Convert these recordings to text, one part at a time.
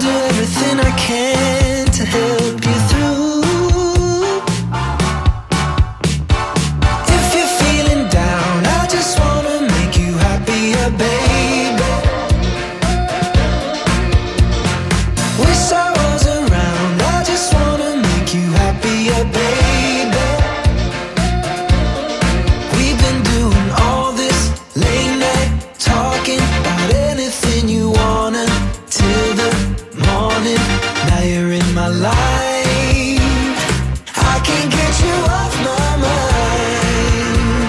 do everything I can to help you through. If you're feeling down, I just wanna make you happier, baby. Wish I was around, I just wanna make you happier, baby. We've been doing all this late night talking about anything you wanna till the morning. Now you're in my life, I can't get you off my mind.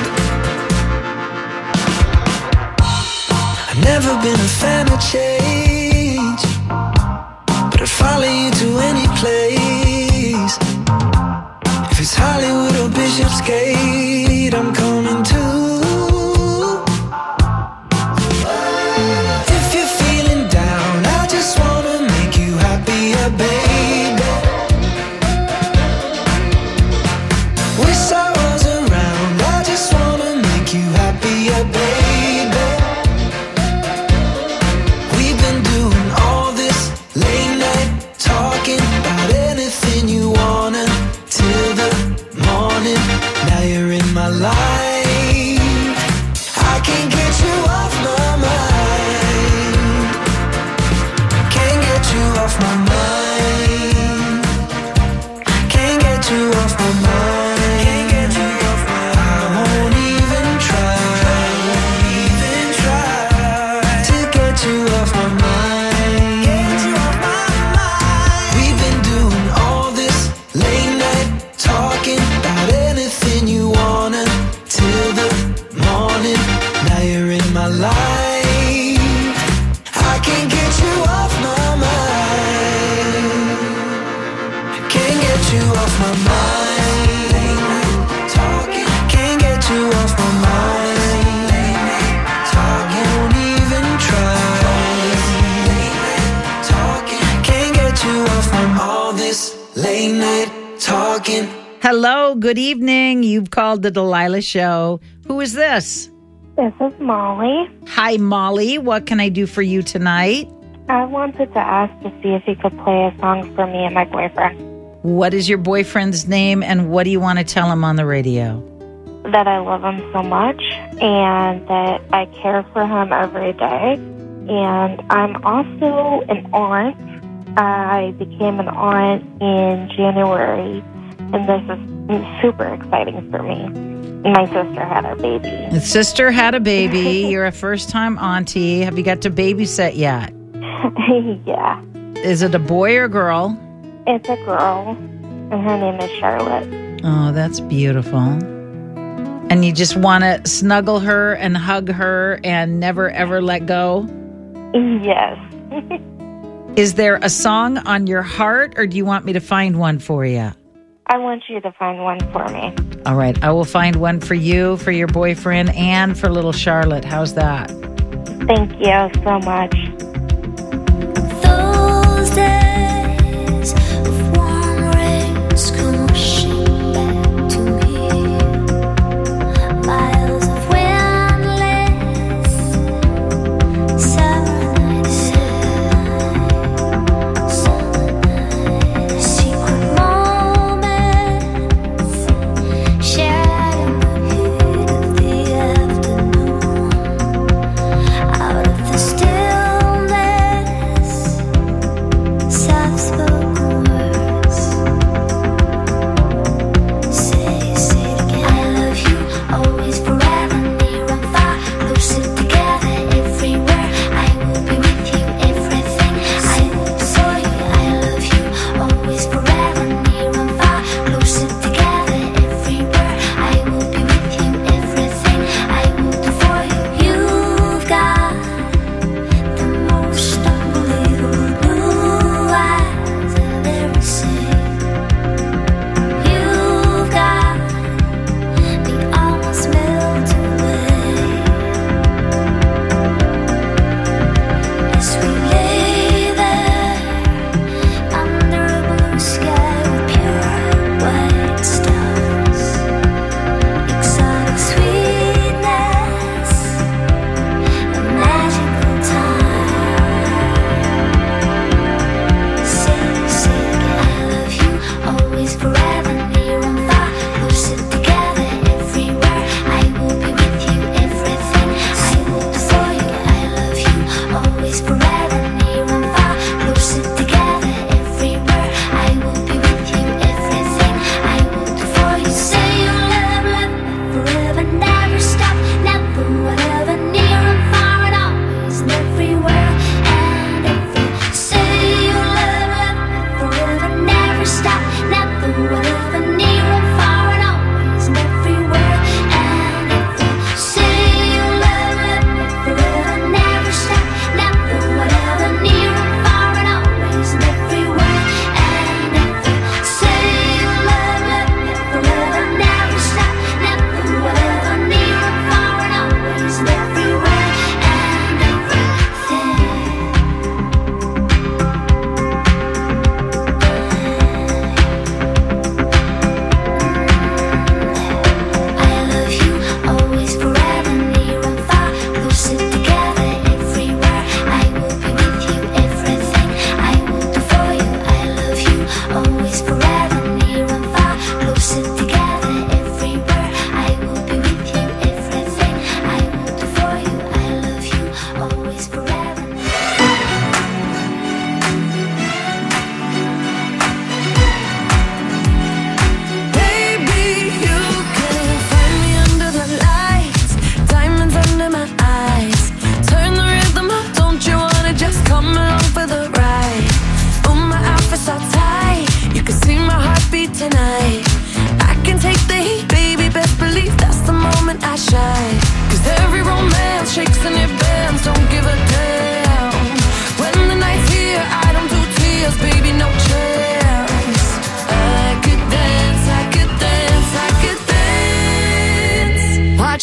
I've never been a fan of change, but I'd follow you to any place. If it's Hollywood or Bishopsgate, I'm coming too. If you're feeling down, I just wanna make you happier, baby. Wish I was around, I just wanna make you happier, baby. We've been doing all this late night talking about anything you wanna till the morning. Now you're in my life, I can't get you off my mind. Can't get you off my mind. Can't get you off my mind. Can't get you off my mind. I won't even try. Won't even try to get you off my mind. Get you off my mind. We've been doing all this late night talking about anything you wanna till the morning. Now you're in my life, I can't get you off my mind. Can't get you off my mind. Late night talking, can't get you off my mind. Late night talking, won't even try. Late night talking, can't get you off my mind. All this late night talking. Hello, good evening. You've called the Delilah Show. Who is this? This is Molly. Hi, Molly. What can I do for you tonight? I wanted to ask to see if you could play a song for me and my boyfriend. What is your boyfriend's name, and what do you want to tell him on the radio? That I love him so much and that I care for him every day. And I'm also an aunt. I became an aunt in January, and this is super exciting for me. My sister had our baby. His sister had a baby. You're a first-time auntie. Have you got to babysit yet? Yeah. Is it a boy or girl? It's a girl, and her name is Charlotte. Oh, that's beautiful. And you just want to snuggle her and hug her and never, ever let go? Yes. Is there a song on your heart, or do you want me to find one for you? I want you to find one for me. All right, I will find one for you, for your boyfriend, and for little Charlotte. How's that? Thank you so much. Those days of warm rains come rushing back to me. Miles of windless summer nights, secret moments shared in the heat of the afternoon. Out of the still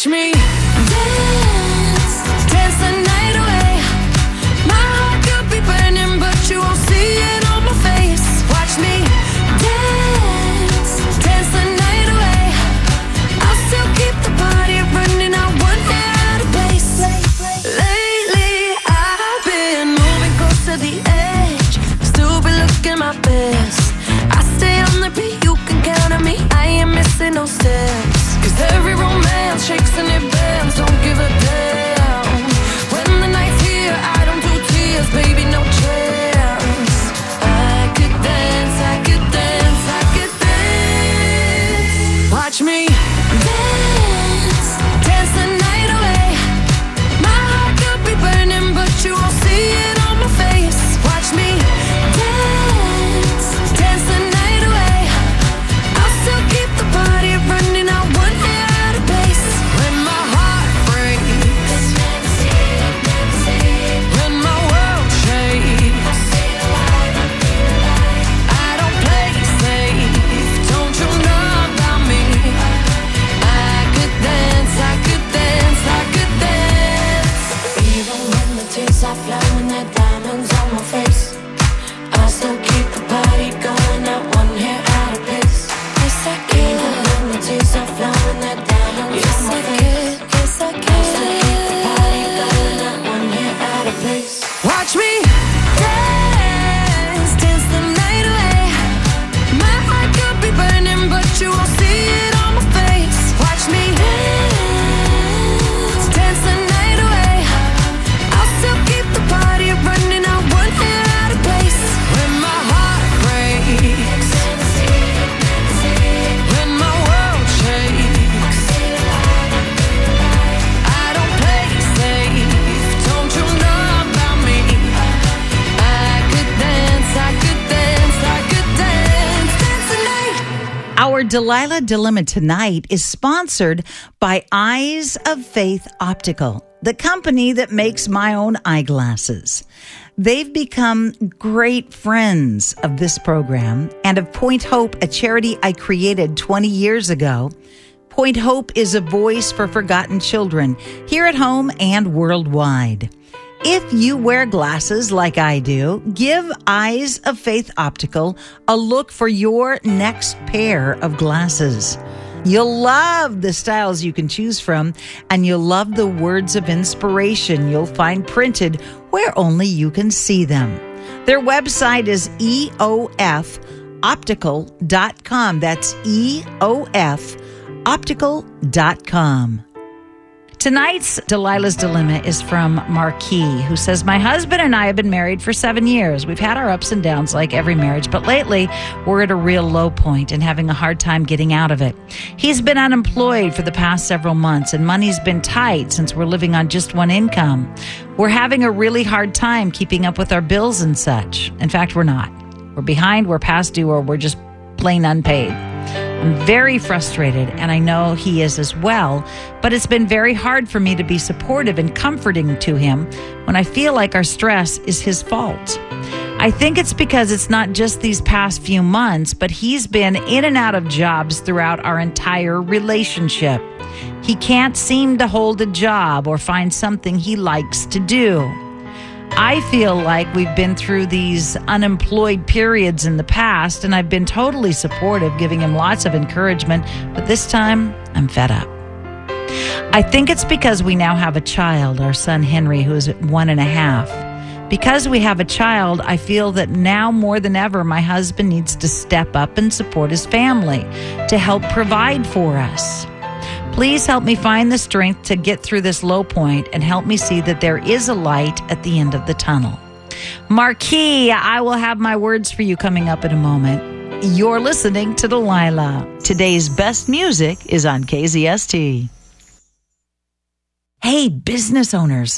Watch me dance, dance the night away. My heart could be burning, but you won't see it on my face. Watch me dance, dance the night away. I'll still keep the party running. I won't get out of place. Lately, I've been moving close to the edge. Still be looking my best. I stay on the beat, you can count on me. I ain't missing no steps. Cause every romance shakes and it bends. Don't give a damn. When the night's here, I don't do tears, baby, no chance. I could dance, I could dance, I could dance. Watch me dance, dance the night away. My heart could be burning, but you won't see it on my face. Watch me dance, dance the night away. I'll still keep the party running. I won't get out of pace. When my heart breaks, when my world shakes, I don't play safe. Don't you know about me? I could dance, I could dance, I could dance. Even when the tears are flowing, the diamonds on my face, I still keep the party going. Not one hair out of place. Yes, I can. Even when the tears are flowing, the diamonds on my face, yes, I can. I still keep the party going. Not one hair out of place. Watch me dance, dance the night away. My heart could be burning, but you won't see it on my face. Watch me dance, dance the night away. I'll still keep the party running. I won't get out of place. When my heart breaks, when my world shakes, I don't play safe. Don't you know about me? I could dance, I could dance, I could dance, dance the night. Our Delilah Dilemma tonight is sponsored by Eyes of Faith Optical, the company that makes my own eyeglasses. They've become great friends of this program and of Point Hope, a charity I created 20 years ago. Point Hope is a voice for forgotten children here at home and worldwide. If you wear glasses like I do, give Eyes of Faith Optical a look for your next pair of glasses. You'll love the styles you can choose from, and you'll love the words of inspiration you'll find printed where only you can see them. Their website is eofoptical.com. That's eofoptical.com. Tonight's Delilah's Dilemma is from Marquis, who says, my husband and I have been married for 7 years. We've had our ups and downs like every marriage, but lately we're at a real low point and having a hard time getting out of it. He's been unemployed for the past several months, and money's been tight since we're living on just one income. We're having a really hard time keeping up with our bills and such. In fact, we're not. We're behind, we're past due, or we're just plain unpaid. I'm very frustrated, and I know he is as well, but it's been very hard for me to be supportive and comforting to him when I feel like our stress is his fault. I think it's because it's not just these past few months, but he's been in and out of jobs throughout our entire relationship. He can't seem to hold a job or find something he likes to do. I feel like we've been through these unemployed periods in the past, and I've been totally supportive, giving him lots of encouragement, but this time I'm fed up. I think it's because we now have a child, our son Henry, who is 1.5. Because we have a child, I feel that now more than ever, my husband needs to step up and support his family to help provide for us. Please help me find the strength to get through this low point and help me see that there is a light at the end of the tunnel. Marquis, I will have my words for you coming up in a moment. You're listening to Delilah. Today's best music is on KZST. Hey, business owners.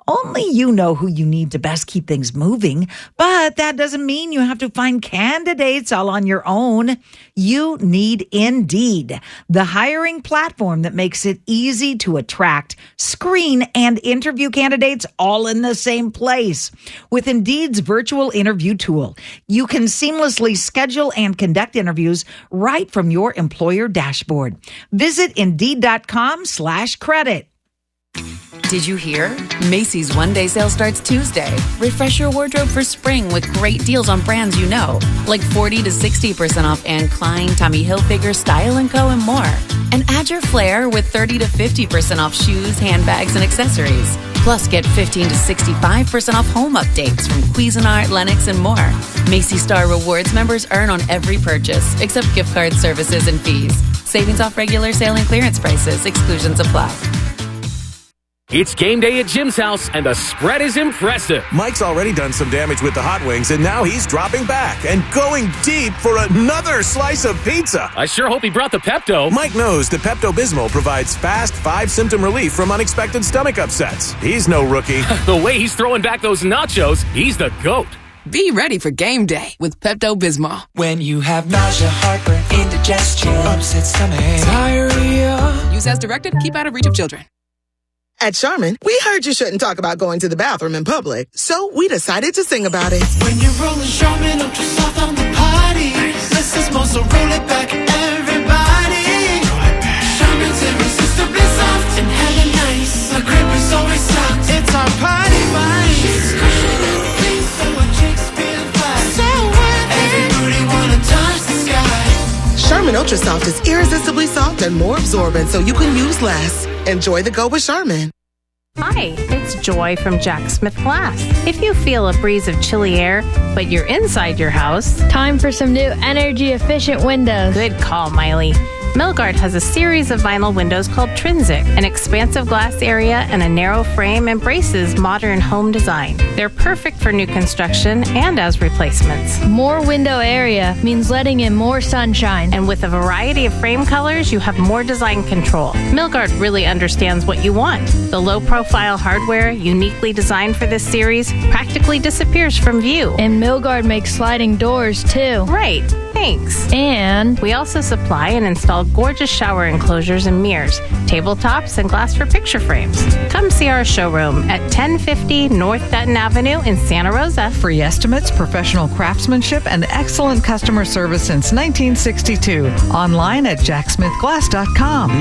Only you know who you need to best keep things moving, but that doesn't mean you have to find candidates all on your own. You need Indeed, the hiring platform that makes it easy to attract, screen, and interview candidates all in the same place. With Indeed's virtual interview tool, you can seamlessly schedule and conduct interviews right from your employer dashboard. Visit Indeed.com/credit. Did you hear? Macy's one-day sale starts Tuesday. Refresh your wardrobe for spring with great deals on brands you know, like 40 to 60% off Anne Klein, Tommy Hilfiger, Style & Co. and more. And add your flair with 30 to 50% off shoes, handbags, and accessories. Plus, get 15 to 65% off home updates from Cuisinart, Lennox, and more. Macy's Star Rewards members earn on every purchase, except gift card services and fees. Savings off regular sale and clearance prices. Exclusions apply. It's game day at Jim's house, and the spread is impressive. Mike's already done some damage with the hot wings, and now he's dropping back and going deep for another slice of pizza. I sure hope he brought the Pepto. Mike knows that Pepto-Bismol provides fast 5-symptom relief from unexpected stomach upsets. He's no rookie. The way he's throwing back those nachos, he's the GOAT. Be ready for game day with Pepto-Bismol. When you have nausea, heartburn, indigestion, upset stomach, diarrhea. Use as directed. Keep out of reach of children. At Charmin, we heard you shouldn't talk about going to the bathroom in public, so we decided to sing about it. When you're rolling Charmin Ultra Soft on the party, this is more, so roll it back, everybody. Charmin's irresistibly soft and hella nice. The grip is always soft. It's our party vibe. It's clean, so our chicks feel fly. So worth it. Every booty wanna touch the sky. Charmin Ultra Soft is irresistibly soft and more absorbent, so you can use less. Enjoy the go with Charmin. Hi, it's Joy from Jack Smith Glass. If you feel a breeze of chilly air, but you're inside your house, time for some new energy-efficient windows. Good call, Miley. Milgard has a series of vinyl windows called Trinsic. An expansive glass area and a narrow frame embraces modern home design. They're perfect for new construction and as replacements. More window area means letting in more sunshine. And with a variety of frame colors, you have more design control. Milgard really understands what you want. The low-profile hardware, uniquely designed for this series, practically disappears from view. And Milgard makes sliding doors, too. Right. Thanks. And we also supply and install gorgeous shower enclosures and mirrors, tabletops, and glass for picture frames. Come see our showroom at 1050 North Dutton Avenue in Santa Rosa. Free estimates, professional craftsmanship, and excellent customer service since 1962. Online at jacksmithglass.com.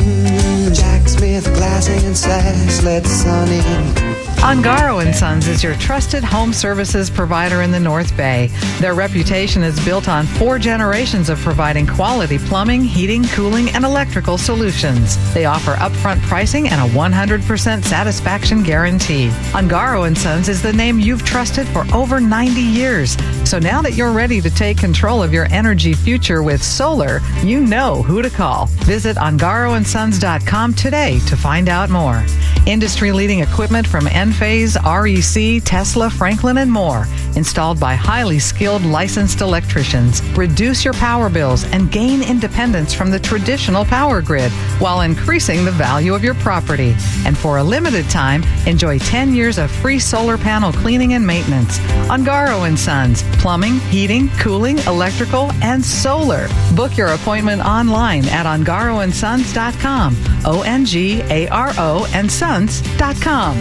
Jack Smith Glassing and Sass, let the sun in. Ungaro & Sons is your trusted home services provider in the North Bay. Their reputation is built on 4 generations of providing quality plumbing, heating, cooling, and electrical solutions. They offer upfront pricing and a 100% satisfaction guarantee. Ungaro & Sons is the name you've trusted for over 90 years. So now that you're ready to take control of your energy future with solar, you know who to call. Visit ungaroandsons.com today to find out more. Industry-leading equipment from Enphase, REC, Tesla, Franklin, and more. Installed by highly skilled licensed electricians. Reduce your power bills and gain independence from the traditional power grid while increasing the value of your property. And for a limited time, enjoy 10 years of free solar panel cleaning and maintenance. Ungaro & Sons. Plumbing, heating, cooling, electrical, and solar. Book your appointment online at ungaroandsons.com. ONGARO and Sons.com.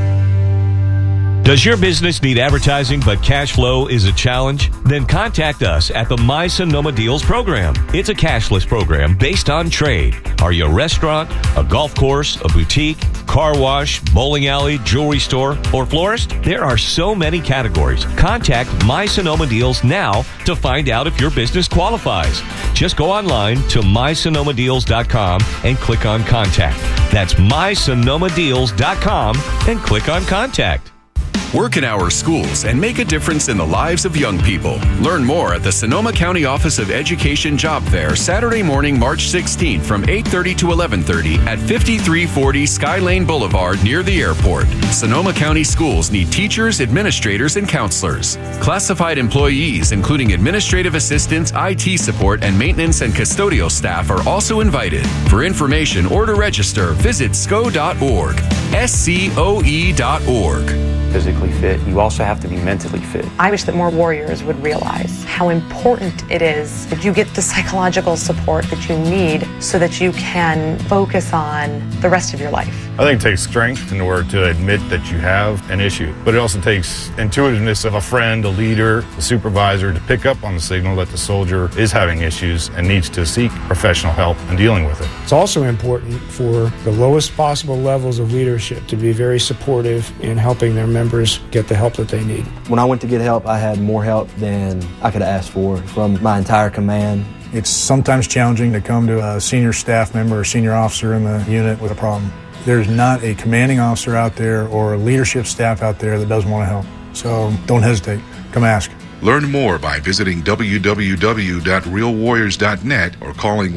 Does your business need advertising but cash flow is a challenge? Then contact us at the My Sonoma Deals program. It's a cashless program based on trade. Are you a restaurant, a golf course, a boutique, car wash, bowling alley, jewelry store, or florist? There are so many categories. Contact My Sonoma Deals now to find out if your business qualifies. Just go online to mysonomadeals.com and click on Contact. That's mysonomadeals.com and click on Contact. Work in our schools and make a difference in the lives of young people. Learn more at the Sonoma County Office of Education Job Fair, Saturday morning, March 16th from 8:30 to 11:30 at 5340 Skylane Boulevard near the airport. Sonoma County schools need teachers, administrators, and counselors. Classified employees, including administrative assistants, IT support, and maintenance and custodial staff are also invited. For information or to register, visit sco.org. SCOE.org. Physically fit, you also have to be mentally fit. I wish that more warriors would realize how important it is that you get the psychological support that you need so that you can focus on the rest of your life. I think it takes strength in order to admit that you have an issue, but it also takes intuitiveness of a friend, a leader, a supervisor to pick up on the signal that the soldier is having issues and needs to seek professional help in dealing with it. It's also important for the lowest possible levels of leadership to be very supportive in helping their members get the help that they need. When I went to get help, I had more help than I could ask for from my entire command. It's sometimes challenging to come to a senior staff member or senior officer in the unit with a problem. There's not a commanding officer out there or a leadership staff out there that doesn't want to help. So don't hesitate. Come ask. Learn more by visiting www.realwarriors.net or calling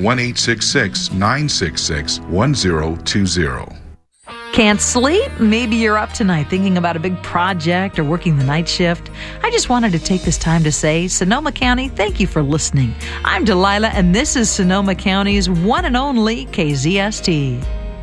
1-866-966-1020. Can't sleep? Maybe you're up tonight thinking about a big project or working the night shift. I just wanted to take this time to say, Sonoma County, thank you for listening. I'm Delilah, and this is Sonoma County's one and only KZST.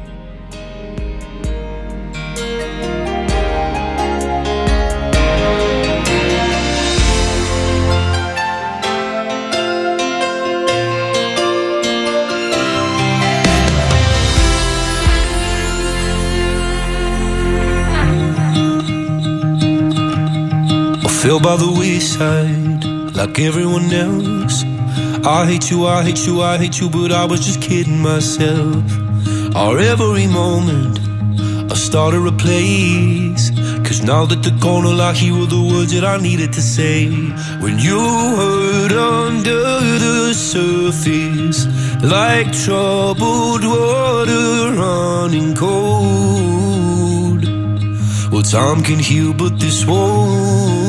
Fell by the wayside like everyone else. I hate you, I hate you, I hate you, but I was just kidding myself. Our every moment I started a place, 'cause now that they're gone, all I hear were the words that I needed to say. When you hurt under the surface, like troubled water running cold. Well, time can heal, but this won't.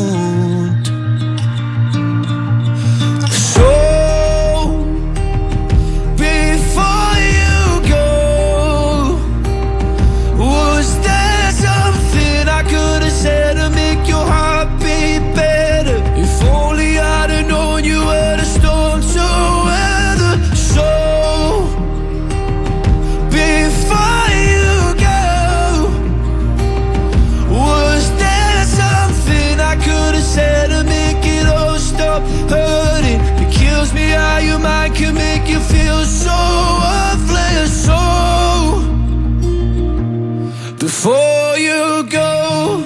Hurting, it kills me how your mind can make you feel so worthless. So before you go,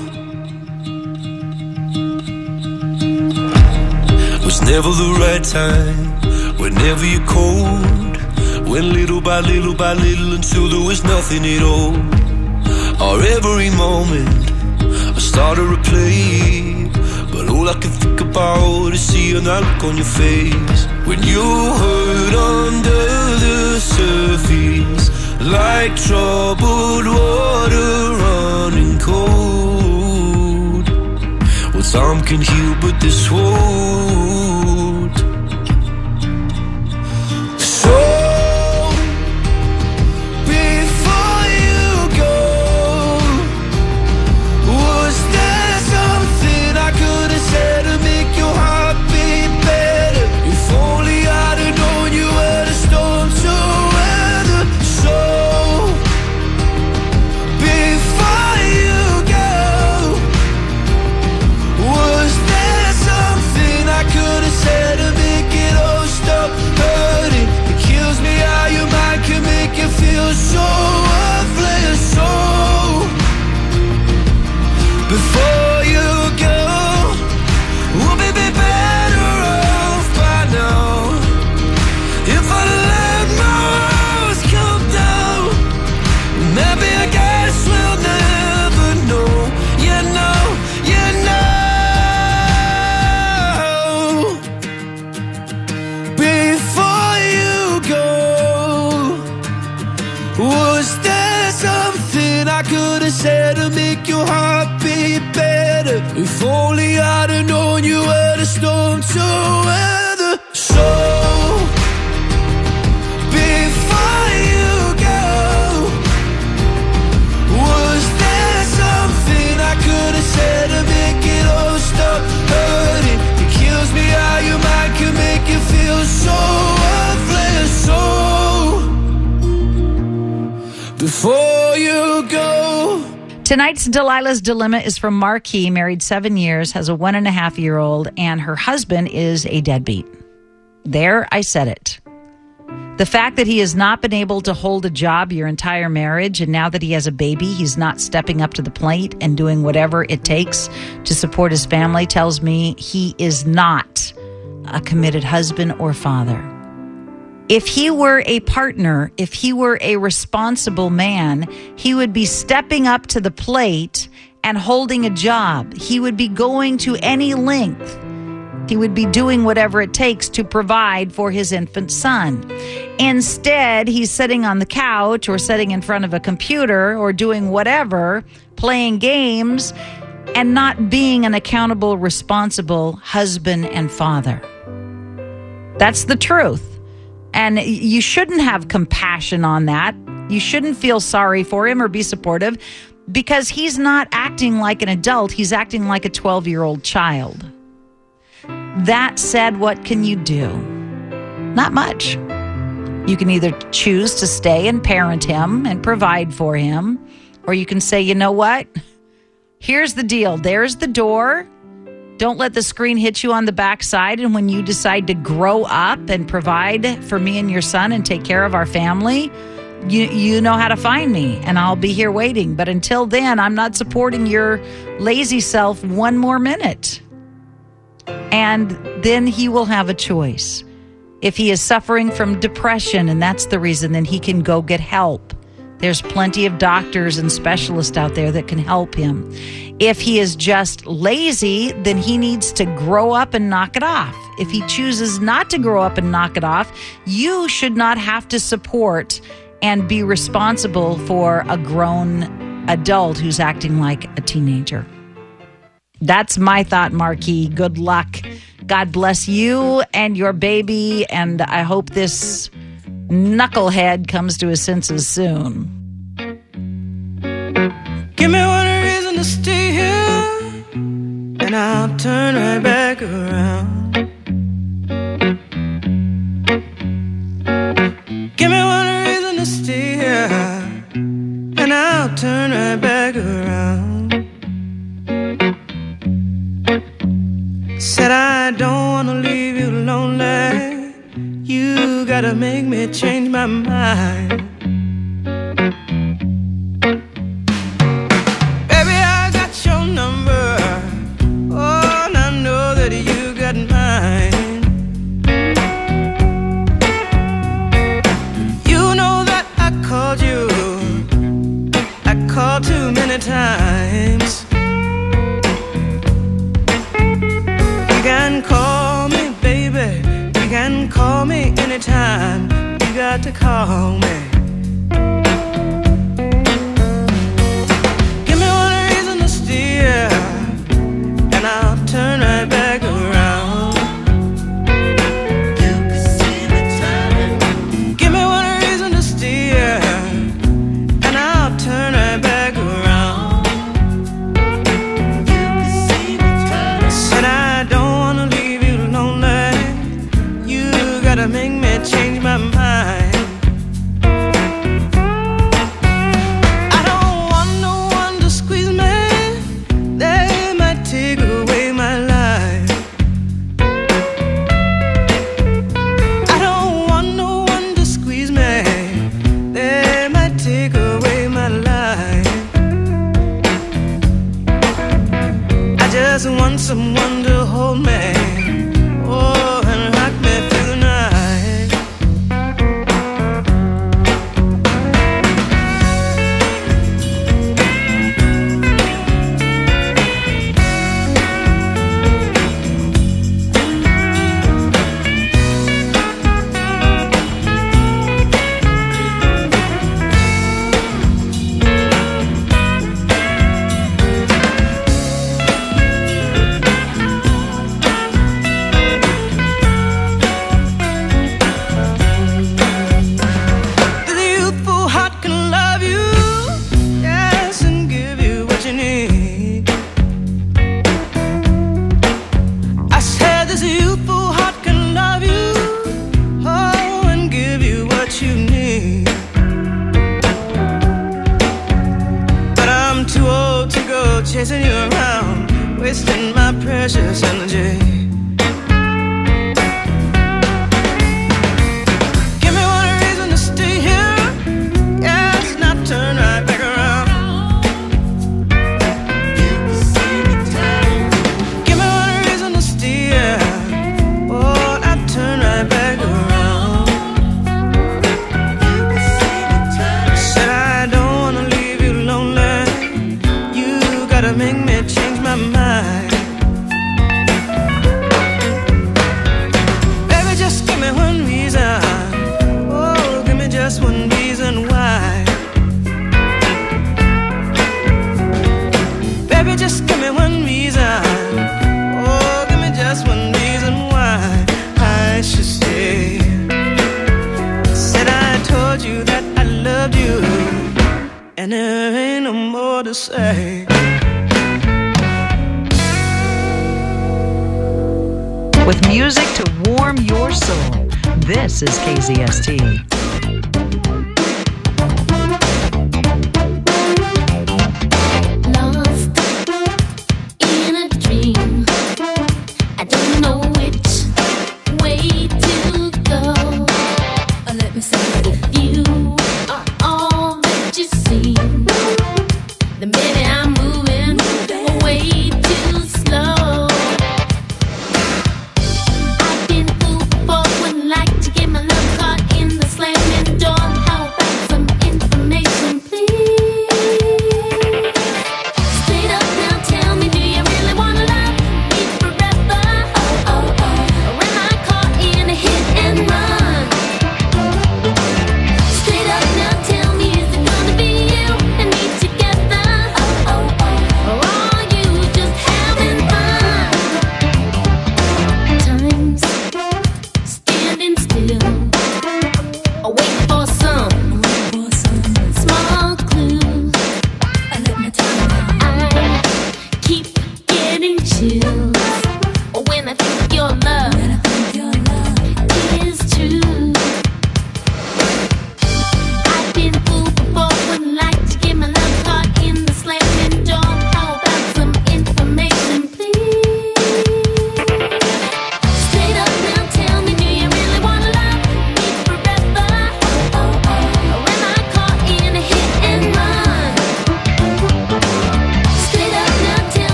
was never the right time, whenever you're cold, went little by little by little until there was nothing at all. Or every moment I started to play, but all I can think about is seeing that look on your face. When you hurt under the surface, like troubled water running cold. Well, time can heal, but this won't. So before you go, was there something I could have said to make your heart beat better? If only I'd have known you were the storm to weather. So before you go, was there something I could have said to make it all stop hurting? It kills me how your mind can make you feel so worthless. So before you go, we'll be better off by now. If I let my walls come down, maybe I guess we'll never know. You know, you know. Before you go, was there something I could have said to make your heart beat better? If only I'd have known you were the storm to weather. So before you go, was there something I could have said to make it all stop hurting? It kills me how your mind can make you feel so worthless. So before you go, Tonight's Delilah's Dilemma is from Marquis, married 7 years, has a 1.5-year-old, and her husband is a deadbeat. There, I said it. The fact that he has not been able to hold a job your entire marriage, and now that he has a baby, he's not stepping up to the plate and doing whatever it takes to support his family, tells me he is not a committed husband or father. If he were a partner, if he were a responsible man, he would be stepping up to the plate and holding a job. He would be going to any length. He would be doing whatever it takes to provide for his infant son. Instead, he's sitting on the couch or sitting in front of a computer or doing whatever, playing games, and not being an accountable, responsible husband and father. That's the truth. And you shouldn't have compassion on that. You shouldn't feel sorry for him or be supportive because he's not acting like an adult. He's acting like a 12-year-old child. That said, what can you do? Not much. You can either choose to stay and parent him and provide for him, or you can say, you know what? Here's the deal. There's the door. Don't let the screen hit you on the backside. And when you decide to grow up and provide for me and your son and take care of our family, you know how to find me, and I'll be here waiting. But until then, I'm not supporting your lazy self one more minute. And then he will have a choice. If he is suffering from depression and that's the reason, then he can go get help. There's plenty of doctors and specialists out there that can help him. If he is just lazy, then he needs to grow up and knock it off. If he chooses not to grow up and knock it off, you should not have to support and be responsible for a grown adult who's acting like a teenager. That's my thought, Marquis. Good luck. God bless you and your baby, and I hope this knucklehead comes to his senses soon. Give me one reason to stay here, and I'll turn right back around. Give me one reason to stay here, and I'll turn right back around. Said I don't wanna leave you lonely. You gotta make me change my mind. Baby, I got your number. Oh, and I know that you got mine. You know that I called you. I called too many times. You can call me, baby. You can call me anytime. You got to call me. Give me one reason to steer, and I'll turn right back around. You can see me turning. Give me one reason to steer, and I'll turn right back around. You can see me turning. Said I don't wanna leave you lonely. You gotta make me change my mind. I don't want no one to squeeze me. They might take away my life. I don't want no one to squeeze me. They might take away my life. I just want someone to hold me. Oh, and rock me through the night. Too old precious energy. Give me one reason to stay here. Yes, now turn right back around. Give me one reason to stay here. Oh, now turn right back around. Said I don't wanna leave you lonely. You gotta make me change my mind. Baby, just give me one reason. Oh, give me just one reason why. Baby, just give me one reason. Oh, give me just one reason why I should stay. Said I told you that I loved you, and there ain't no more to say. With music to warm your soul, this is KZST. Lost in a dream. I don't know which way to go. Let me say, if you are all that you seem, then baby I'm moving way too slow. I've been fooled before, wouldn't like to get my love caught in the slamming door. How about some information, please? Straight up now, tell me, do you really wanna love me forever? Oh, oh, oh. Or am I caught in a hit and run? Straight up now, tell me, is it gonna be you and me together? Oh, oh, oh. Or are you just having fun? Time's standing still, wait for some small clues. I keep getting chills when I think of your love.